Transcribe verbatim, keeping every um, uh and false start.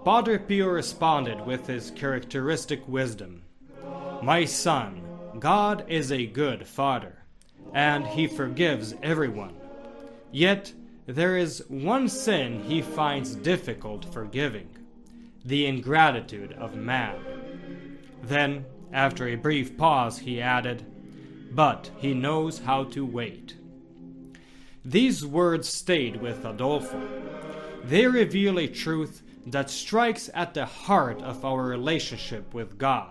Padre Pio responded with his characteristic wisdom. My son, God is a good father, and he forgives everyone. Yet there is one sin he finds difficult forgiving, the ingratitude of man. Then, after a brief pause, he added, but he knows how to wait. These words stayed with Adolfo. They reveal a truth that strikes at the heart of our relationship with God.